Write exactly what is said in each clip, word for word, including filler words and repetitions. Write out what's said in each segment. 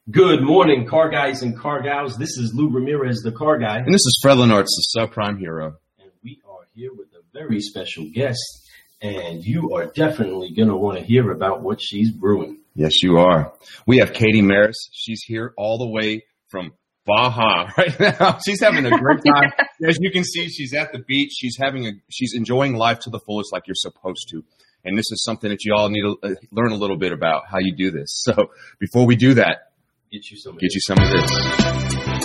Good morning, car guys and car gals. This is Lou Ramirez, the car guy. And this is Fred Lenartz, the subprime hero. And we are here with a very special guest, and you are definitely going to want to hear about what she's brewing. Yes, you are. We have Katie Maris. She's here all the way from Baja right now. She's having a great time. As you can see, she's at the beach. She's having a, she's enjoying life to the fullest like you're supposed to. And this is something that you all need to uh, learn a little bit about how you do this. So before we do that, Get you some of Get this. you some of this.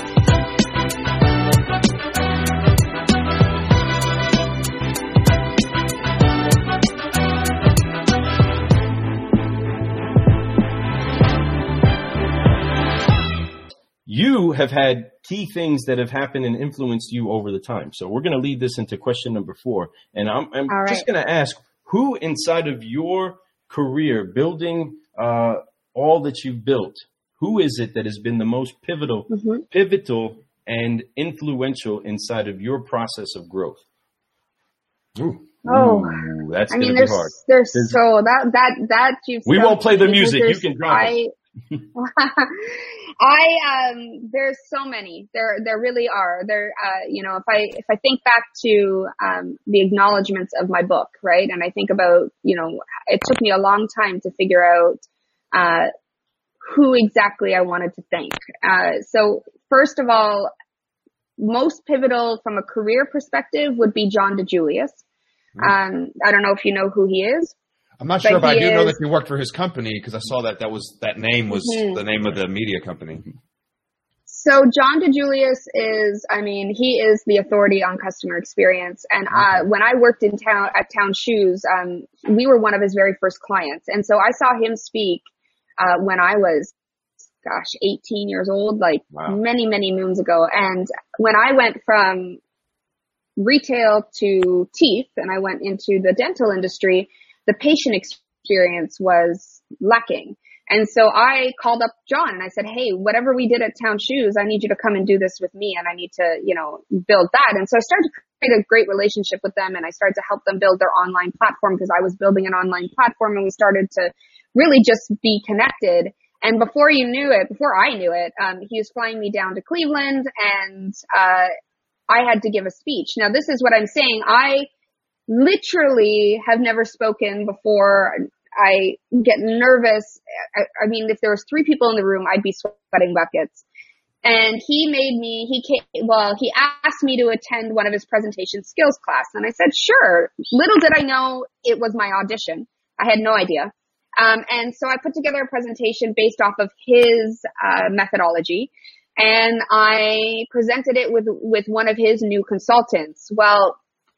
You have had key things that have happened and influenced you over the time. So we're going to lead this into question number four. And I'm, I'm All just right. going to ask, who inside of your career, building uh, all that you've built, who is it that has been the most pivotal, Mm-hmm. pivotal and influential inside of your process of growth? Ooh. Oh, Ooh, that's I going mean, to be there's, hard. there's There's- so that, that, that you've We won't stumped play the me because music. You there's- can drop it. I, I, um, there's so many, there, there really are there, uh, you know, if I, if I think back to, um, the acknowledgments of my book, right. And I think about, you know, it took me a long time to figure out, uh, who exactly I wanted to thank. Uh, so first of all, most pivotal from a career perspective would be John DeJulius. Um, I don't know if you know who he is. I'm not But sure, but I he do know is- that you worked for his company because I saw that that was that name was Mhm. the name of the media company. So John DeJulius is, I mean, he is the authority on customer experience. And uh, when I worked in town at Town Shoes, um, we were one of his very first clients. And so I saw him speak uh, when I was, gosh, eighteen years old, like Wow. many, many moons ago. And when I went from retail to teeth and I went into the dental industry, the patient experience was lacking. And so I called up John and I said, hey, whatever we did at Town Shoes, I need you to come and do this with me and I need to, you know, build that. And so I started to create a great relationship with them and I started to help them build their online platform because I was building an online platform and we started to really just be connected. And before you knew it, before I knew it, um, he was flying me down to Cleveland and, uh, I had to give a speech. Now this is what I'm saying. I literally have never spoken before. I get nervous. I, I mean, if there was three people in the room, I'd be sweating buckets. And he made me, he came, well, he asked me to attend one of his presentation skills class. And I said, sure. Little did I know it was my audition. I had no idea. Um, and so I put together a presentation based off of his, uh, methodology. And I presented it with, with one of his new consultants. Well,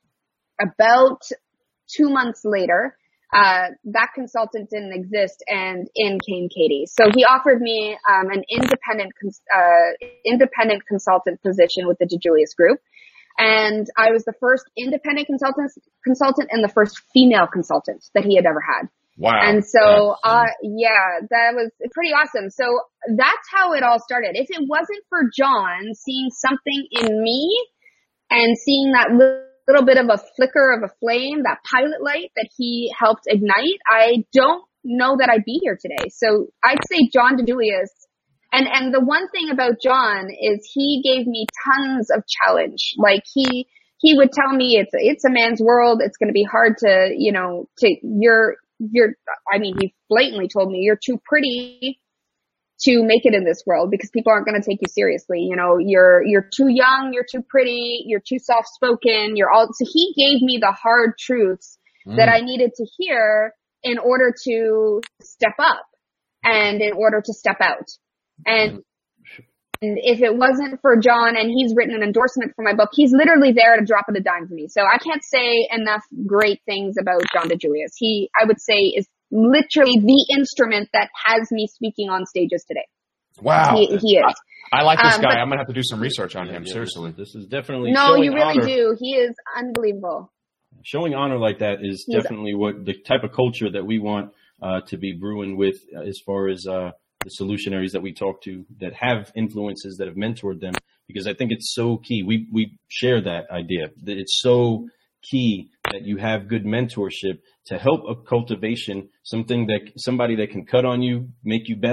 about two months later, uh, that consultant didn't exist and in came Katie. So he offered me, um, an independent, cons- uh, independent consultant position with the DeJulius Group. And I was the first independent consultant, consultant and the first female consultant that he had ever had. Wow. And so, That's- uh, yeah, that was pretty awesome. So that's how it all started. If it wasn't for John seeing something in me and seeing that little little bit of a flicker of a flame, that pilot light that he helped ignite, I don't know that I'd be here today. So I'd say John DeJulius. And, and the one thing about John is he gave me tons of challenge. Like he, he would tell me it's, it's a man's world. It's going to be hard to, you know, to, you're, you're, I mean, he blatantly told me you're too pretty to make it in this world because people aren't going to take you seriously. You know, you're, you're too young, you're too pretty, you're too soft spoken, you're all, so he gave me the hard truths Mm. that I needed to hear in order to step up and in order to step out. And, and if it wasn't for John and he's written an endorsement for my book, he's literally there at a drop of a dime for me. So I can't say enough great things about John DeJulius. He, I would say, is literally the instrument that has me speaking on stages today. Wow. He, he is. I, I like this Um, guy. but- I'm going to have to do some research on Yeah, him, yeah, seriously. This is definitely No, showing you really honor. do. He is unbelievable. Showing honor like that is He's- definitely what the type of culture that we want uh, to be brewing with uh, as far as uh, the solutionaries that we talk to that have influences that have mentored them, because I think it's so key. We, we share that idea that it's so key that you have good mentorship to help a cultivation, something that somebody that can cut on you, make you better,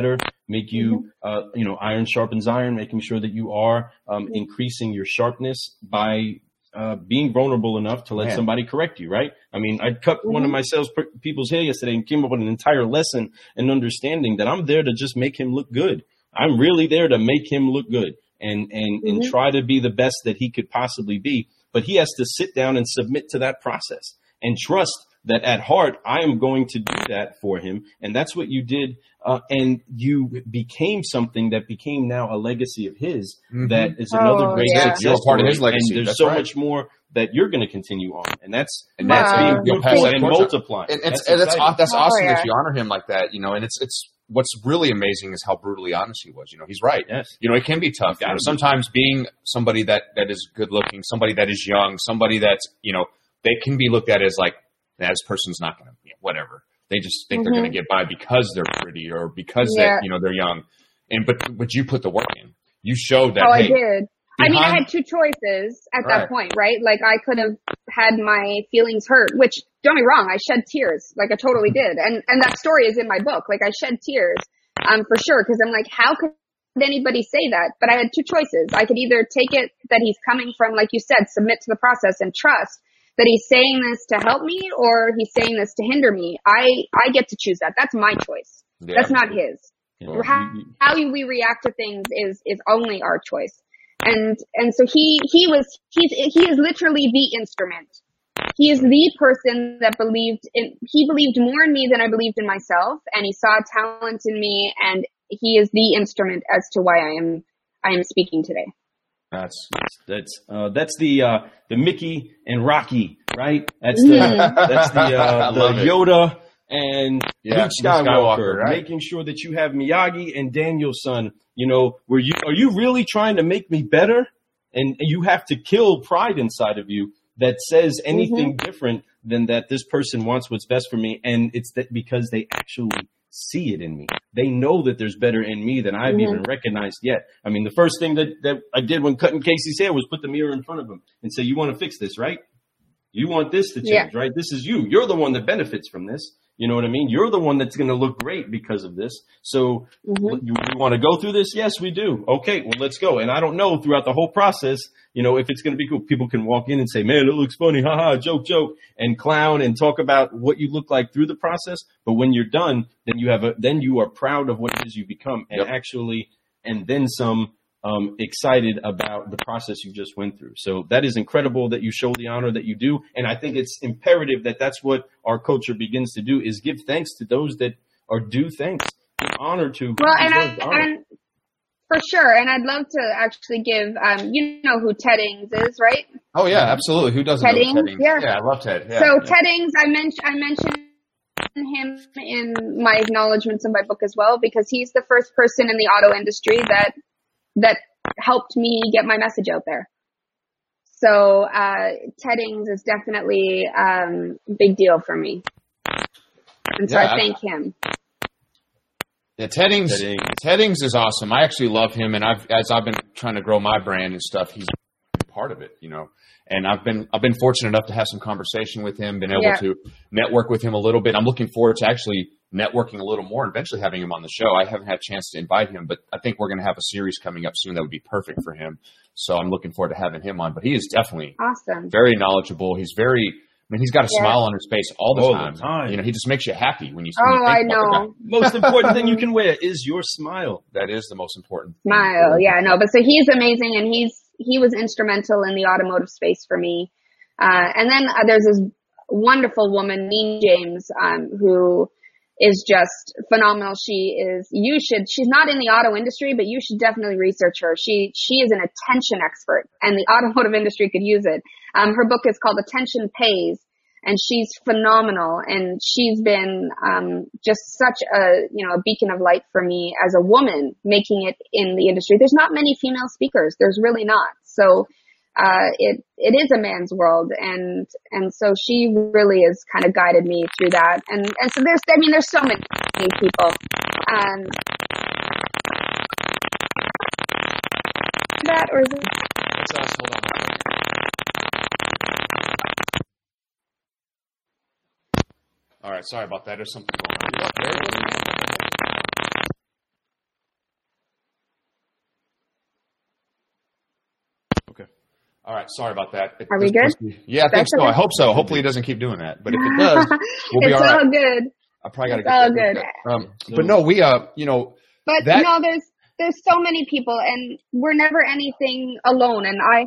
make you, mm-hmm. uh, you know, iron sharpens iron, making sure that you are um, mm-hmm. increasing your sharpness by uh, being vulnerable enough to let Man. somebody correct you, right? I mean, I cut mm-hmm. one of my sales per- people's hair yesterday and came up with an entire lesson and understanding that I'm there to just make him look good. I'm really there to make him look good and, and, mm-hmm. and try to be the best that he could possibly be. But he has to sit down and submit to that process and trust that at heart, I am going to do that for him. And that's what you did. Uh, and you became something that became now a legacy of his. Mm-hmm. That is another oh, great yeah. success. You're a part of his legacy. And there's that's so right. much more that you're going to continue on. And that's, and wow. that's being You'll pass and multiplying. And, and, that's and that's, that's oh, awesome yeah. that you honor him like that, you know, and it's, it's, what's really amazing is how brutally honest he was. You know, he's right. Yes. You know, it can be tough. You know, sometimes being somebody that, that is good looking, somebody that is young, somebody that's, you know, they can be looked at as like, that this person's not going to, you know, whatever. They just think mm-hmm. they're going to get by because they're pretty or because yeah. they, you know, they're young. And, but, but you put the work in. You showed that. Oh, hey, I did. I mean, I had two choices at right. that point, right? Like I could have had my feelings hurt, which don't get me wrong, I shed tears. Like I totally did. And, and that story is in my book. Like I shed tears, um, for sure. Cause I'm like, how could anybody say that? But I had two choices. I could either take it that he's coming from, like you said, submit to the process and trust that he's saying this to help me or he's saying this to hinder me. I, I get to choose that. That's my choice. Yeah. That's not his. Yeah. How, how we react to things is, is only our choice. And, and so he, he was, he's, he is literally the instrument. He is the person that believed in, he believed more in me than I believed in myself. And he saw talent in me and he is the instrument as to why I am, I am speaking today. That's, that's, uh, that's the, uh, the Mickey and Rocky, right? That's the, that's the, uh, the Yoda and yeah, Luke Skywalker, Skywalker right? making sure that you have Miyagi and Daniel-san. You know, were you, are you really trying to make me better? And you have to kill pride inside of you that says anything mm-hmm. different than that this person wants what's best for me. And it's that because they actually see it in me. They know that there's better in me than I've mm-hmm. even recognized yet. I mean, the first thing that, that I did when cutting Casey's hair was put the mirror in front of him and say, you want to fix this, right? You want this to change, yeah. right? This is you. You're the one that benefits from this. You know what I mean? You're the one that's going to look great because of this. So mm-hmm. you, you want to go through this? Yes, we do. Okay, well, let's go. And I don't know throughout the whole process, you know, if it's going to be cool. People can walk in and say, man, it looks funny. Ha ha, joke, joke, and clown and talk about what you look like through the process. But when you're done, then you have a, then you are proud of what it is you become and yep. actually, and then some, um, excited about the process you just went through. So that is incredible that you show the honor that you do. And I think it's imperative that that's what our culture begins to do is give thanks to those that are due thanks, give honor to. Well, and I, and for sure. And I'd love to actually give, um, you know who Ted Ings is, right? Oh yeah, absolutely. Who doesn't Ted know Ings? Ted Ings? Yeah. yeah, I love Ted. Yeah, so yeah. Ted Ings, I mentioned, I mentioned him in my acknowledgments of my book as well, because he's the first person in the auto industry that, that helped me get my message out there. So, uh, Ted Ings is definitely, um, a big deal for me. And so yeah, I thank I, him. Yeah, Ted Ings, Ted Ings. Ted Ings is awesome. I actually love him. And I've, as I've been trying to grow my brand and stuff, he's part of it, you know, and I've been, I've been fortunate enough to have some conversation with him, been able yeah. to network with him a little bit. I'm looking forward to actually networking a little more and eventually having him on the show. I haven't had a chance to invite him, but I think we're going to have a series coming up soon that would be perfect for him. So I'm looking forward to having him on, but he is definitely awesome, very knowledgeable. He's very, I mean, he's got a yeah. smile on his face all the, all time. the time. You know, he just makes you happy when you see him. Oh, I know. Most important thing you can wear is your smile. That is the most important thing. Smile. Yeah, no, but so he's amazing and he's, he was instrumental in the automotive space for me. Uh, and then uh, there's this wonderful woman, Neen James, um, who is just phenomenal. She is, you should, she's not in the auto industry, but you should definitely research her. She, she is an attention expert and the automotive industry could use it. Um, her book is called Attention Pays and she's phenomenal. And she's been, um, just such a, you know, a beacon of light for me as a woman making it in the industry. There's not many female speakers. There's really not. So, Uh, it, it is a man's world. And, and so she really has kind of guided me through that. And, and so there's, I mean, there's so many people. Um, that or is it? That's us. Hold on. All right. Sorry about that. There's something going on. All right. Sorry about that. It, Are we good? Be, yeah, I think That's so. okay. I hope so. Hopefully it doesn't keep doing that. But if it does, we'll be it's all right. all good. I probably got to It's get all that good. Um, but no, we, uh, you know, But that, no, there's there's so many people, and we're never anything alone. And I,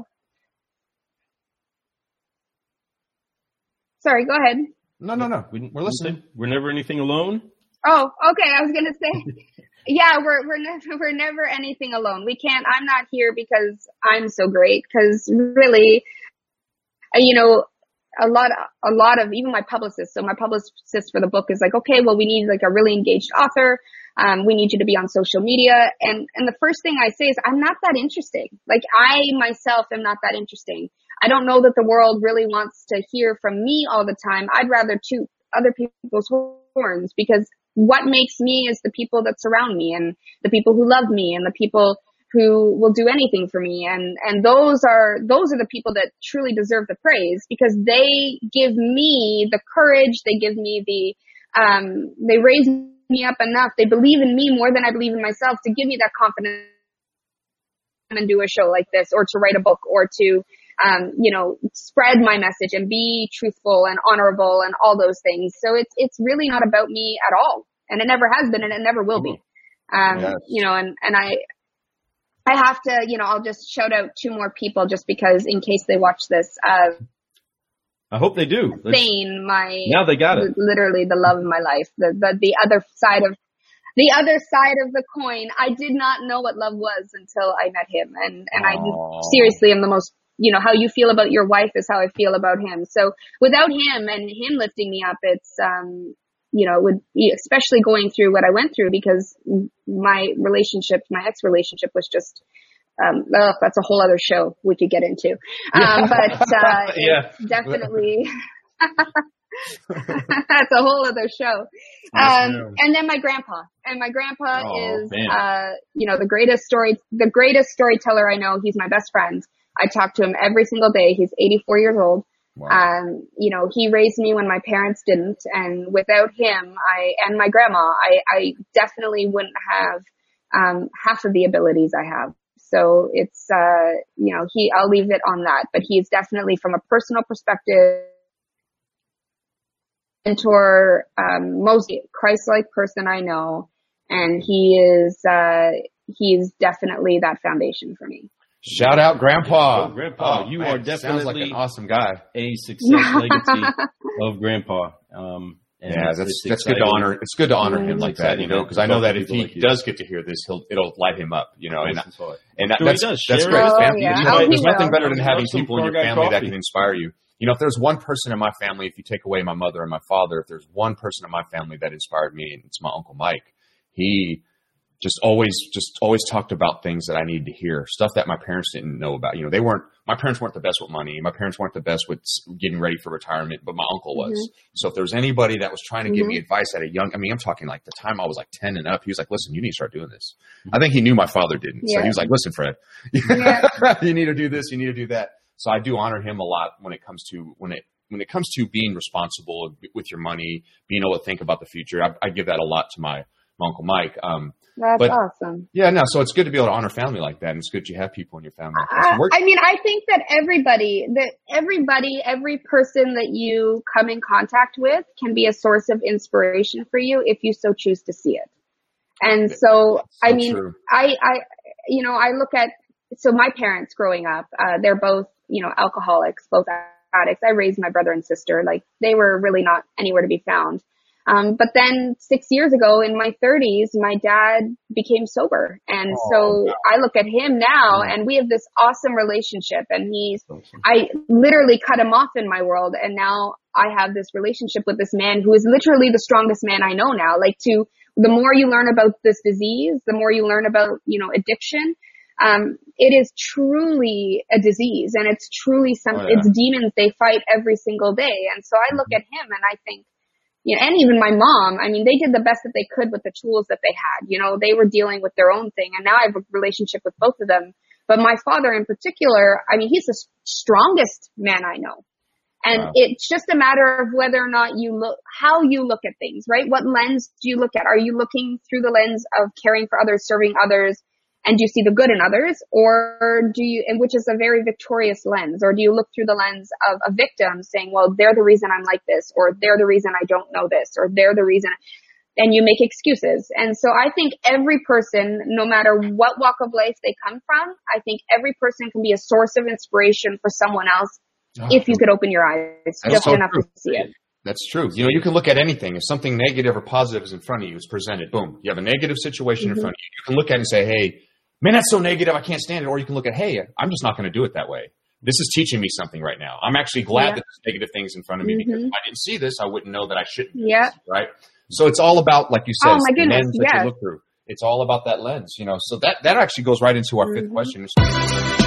sorry, go ahead. no, no, no. We, we're listening. We're never anything alone. Oh, okay. I was gonna say, yeah, we're we're never we're never anything alone. We can't. I'm not here because I'm so great. Because really, uh, you know, a lot a lot of even my publicist. So my publicist for the book is like, okay, well, we need like a really engaged author. Um, we need you to be on social media. And and the first thing I say is, I'm not that interesting. Like I myself am not that interesting. I don't know that the world really wants to hear from me all the time. I'd rather toot other people's horns, because what makes me is the people that surround me, and the people who love me, and the people who will do anything for me. And, and those are, those are the people that truly deserve the praise, because they give me the courage. They give me the, um, they raise me up enough. They believe in me more than I believe in myself to give me that confidence and do a show like this, or to write a book, or to, um, you know, spread my message and be truthful and honorable and all those things. So it's, it's really not about me at all. And it never has been, and it never will be. Um, yes. you know, and, and I, I have to, you know, I'll just shout out two more people just because in case they watch this, uh, I hope they do. Thane, my, now they got it. Literally the love of my life, the, the, the other side of, the other side of the coin. I did not know what love was until I met him. And, and I seriously am the most, you know, how you feel about your wife is how I feel about him. So without him and him lifting me up, it's, um, you know, it would be, especially going through what I went through, because my relationship, my ex relationship was just, um, oh, that's a whole other show we could get into. Um, but, uh, yeah. it's definitely, that's a whole other show. Um, and then my grandpa, and my grandpa oh, is, man. uh, you know, the greatest story, the greatest storyteller I know. He's my best friend. I talk to him every single day. He's eighty-four years old. Wow. Um, you know, he raised me when my parents didn't. And without him, I, and my grandma, I, I definitely wouldn't have, um, half of the abilities I have. So it's, uh, you know, he, I'll leave it on that, but he's definitely, from a personal perspective, mentor, um, most Christ-like person I know. And he is, uh, he's definitely that foundation for me. Shout out Grandpa. Oh, Grandpa, oh, you man, are definitely sounds like an awesome guy. A success legacy of Grandpa. Um, and yeah, that's that's good to honor. It's good to honor mm-hmm. him like that, you know, because I know that if he like does get to hear this, he'll it'll light him up, you know. And, and that, that's that's great. Oh, yeah. You know, oh, there's will. nothing better than having people in your family coffee. that can inspire you. You know, if there's one person in my family, if you take away my mother and my father, if there's one person in my family that inspired me, and it's my Uncle Mike. He just always, just always talked about things that I needed to hear, stuff that my parents didn't know about. You know, they weren't, my parents weren't the best with money. My parents weren't the best with getting ready for retirement, but my uncle was. Mm-hmm. So if there was anybody that was trying to mm-hmm. give me advice at a young, I mean, I'm talking like the time I was like ten and up, he was like, listen, you need to start doing this. Mm-hmm. I think he knew my father didn't. Yeah. So he was like, listen, Fred, yeah. you need to do this. You need to do that. So I do honor him a lot when it comes to, when it, when it comes to being responsible with your money, being able to think about the future. I, I give that a lot to my, my Uncle Mike. Um, That's but, awesome. Yeah, no, so it's good to be able to honor family like that, and it's good you have people in your family. I, I mean, I think that everybody, that everybody, every person that you come in contact with can be a source of inspiration for you if you so choose to see it. And so, so I mean, true. I, I, you know, I look at, so my parents growing up, uh, they're both, you know, alcoholics, both addicts. I raised my brother and sister, like they were really not anywhere to be found. Um, but then six years ago in my thirties, my dad became sober. And oh, so wow. I look at him now and we have this awesome relationship, and he's, awesome. I literally cut him off in my world. And now I have this relationship with this man who is literally the strongest man I know now. Like to, the more you learn about this disease, the more you learn about, you know, addiction. Um, it is truly a disease, and it's truly some, oh, yeah. it's demons they fight every single day. And so I look at him and I think, you know, and even my mom, I mean, they did the best that they could with the tools that they had. You know, they were dealing with their own thing, and now I have a relationship with both of them. But my father in particular, I mean, he's the strongest man I know. And wow. it's just a matter of whether or not you look, how you look at things, right? What lens do you look at? Are you looking through the lens of caring for others, serving others, And do you see the good in others, or do you, and which is a very victorious lens, or do you look through the lens of a victim saying, well, they're the reason I'm like this, or they're the reason I don't know this, or they're the reason, and you make excuses. And so I think every person, no matter what walk of life they come from, I think every person can be a source of inspiration for someone else oh, if you could open your eyes just so enough true. to see it. That's true. You know, you can look at anything. If something negative or positive is in front of you, it's presented. Boom. You have a negative situation mm-hmm. in front of you. You can look at it and say, hey, man, that's so negative, I can't stand it. Or you can look at, hey, I'm just not going to do it that way. This is teaching me something right now. I'm actually glad yeah. that there's negative things in front of me mm-hmm. because if I didn't see this, I wouldn't know that I shouldn't do yeah. this, right? So it's all about, like you said, oh, my the goodness. lens that yes. you look through. It's all about that lens, you know. So that, that actually goes right into our mm-hmm. fifth question.